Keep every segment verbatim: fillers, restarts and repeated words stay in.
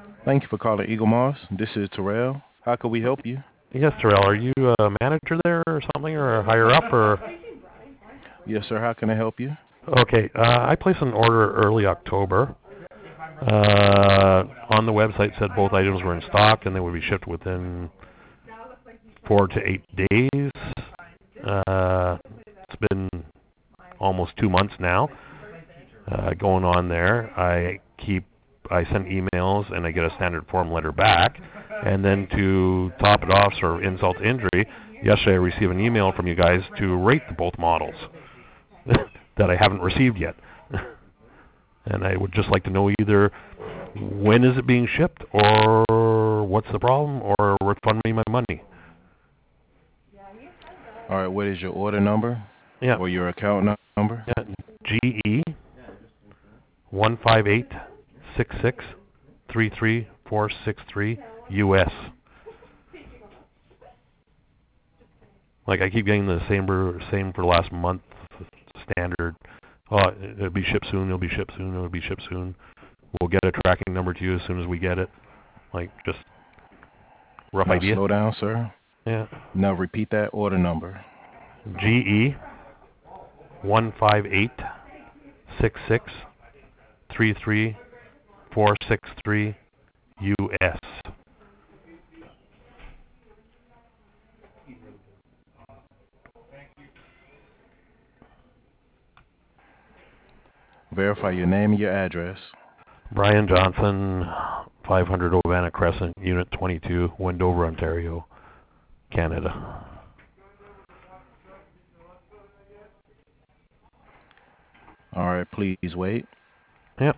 Thank you for calling Eagle Moss. This is Terrell. How can we help you? Yes, Terrell. Are you a manager there or something, or higher up, or? Yes, sir. How can I help you? Okay. Uh, I placed an order early October. Uh, on the website said both items were in stock and they would be shipped within four to eight days. Uh, it's been almost two months now uh, going on there. I keep I send emails and I get a standard form letter back. And then to top it off, sort of insult to injury, yesterday I received an email from you guys to rate the both models that I haven't received yet. And I would just like to know either when is it being shipped, or what's the problem, or refund me my money. All right. What is your order number Yeah. or your account nu- number? Yeah. G E one five eight six six three three four six three U S. Like I keep getting the same for, same for the last month standard. Oh, it'll be shipped soon. It'll be shipped soon. It'll be shipped soon. We'll get a tracking number to you as soon as we get it. Like just rough Now idea. slow down, sir. Yeah. Now repeat that order number. G E one five eight six six three three four six three U S. Verify your name and your address. Brian Johnson, five hundred Ovana Crescent, Unit twenty-two, Wendover, Ontario, Canada. All right. Please wait. Yep.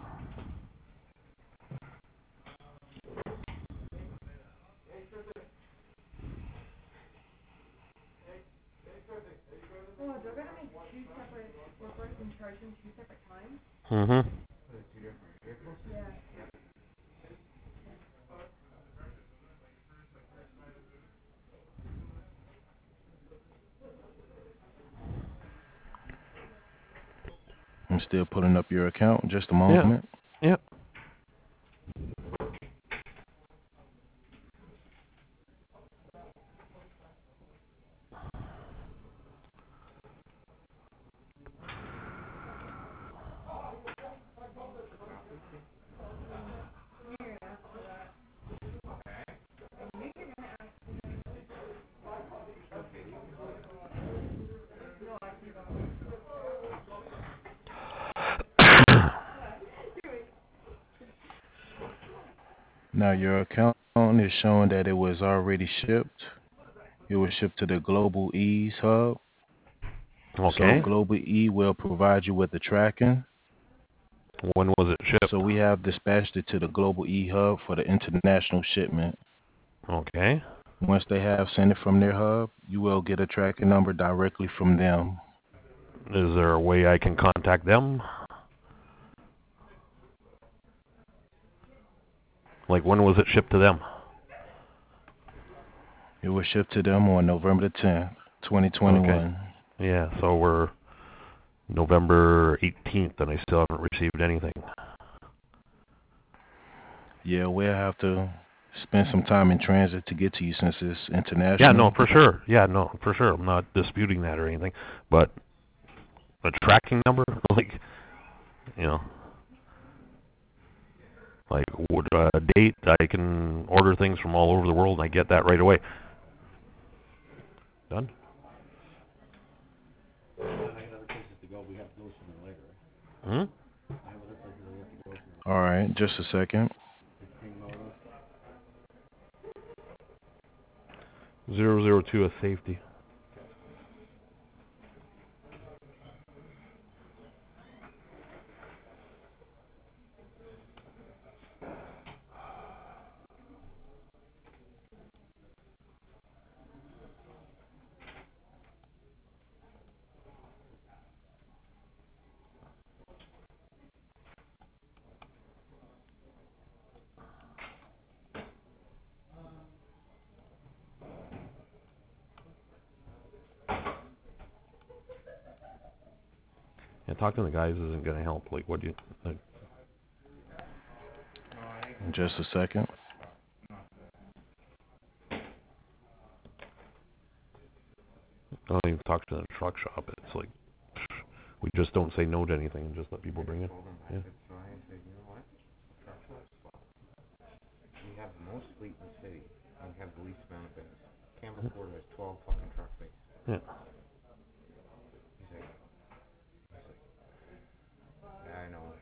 Mhm. I'm still pulling up your account. Just a Yeah. moment. Yep. Now your account is showing that it was already shipped. It was shipped to the Global Ease Hub. So Okay. Global E will provide you with the tracking. When was it So shipped? we have dispatched it to the Global E Hub for the international shipment. Okay. Once they have sent it from their hub, you will get a tracking number directly from them. Is there a way I can contact them? Like when was it shipped to them? It was shipped to them on November the tenth, Okay. twenty twenty-one. Yeah, so we're November eighteenth and I still haven't received anything. Yeah, we'll have to spend some time in transit to get to you since it's Yeah, no, international. for sure. Yeah, no, for sure. I'm not disputing that or anything. But a tracking number? Like, you know, like what a date I can order things from all over the world and I get that right away. Done? Hmm? All right, just a second. Zero zero two is safety. Yeah, talking to the guys isn't gonna help. Like, what do you? Like, Just a second. I don't even talk to the truck shop. It's like we just don't say no to anything and just let people bring it. Yeah. We have the most fleet in the city, and we have the least amount of business. Campbell Ford has twelve fucking truck bays. Yeah. He's like, he's like, yeah, I know.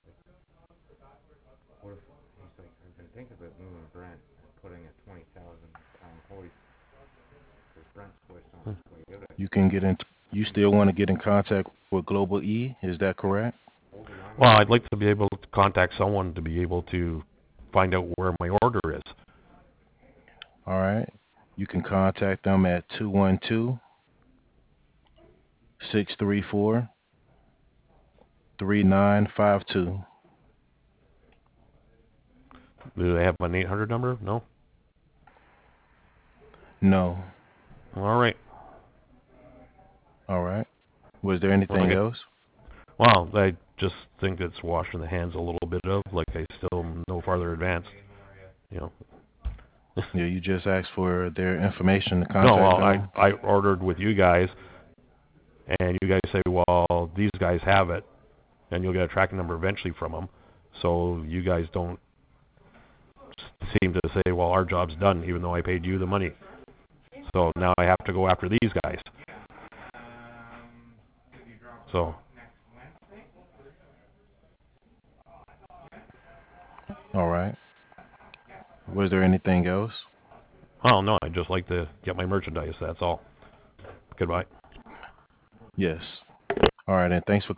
What if, he's like, I've been thinking about moving Brent and putting a twenty thousand pound hoist, because Brent's hoist on its way out. You can get in. You still want to get in contact with Global E? Is that correct? Well, I'd like to be able to contact someone to be able to find out where my order is. All right. You can contact them at two one two, six three four, three nine five two. Do they have an eight hundred number? No? No. All right. All right. Was there anything Okay. else? Well, I just think it's washing the hands a little bit of, like I still am no farther advanced. You know. Yeah, you just asked for their information to No, contact well, them. I, I ordered with you guys, and you guys say, well, these guys have it, and you'll get a tracking number eventually from them. So you guys don't seem to say, well, our job's done, even though I paid you the money. So now I have to go after these guys. So. All right. Was there anything else? Oh, no, I'd just like to get my merchandise, that's all. Goodbye. Yes. All right, and thanks for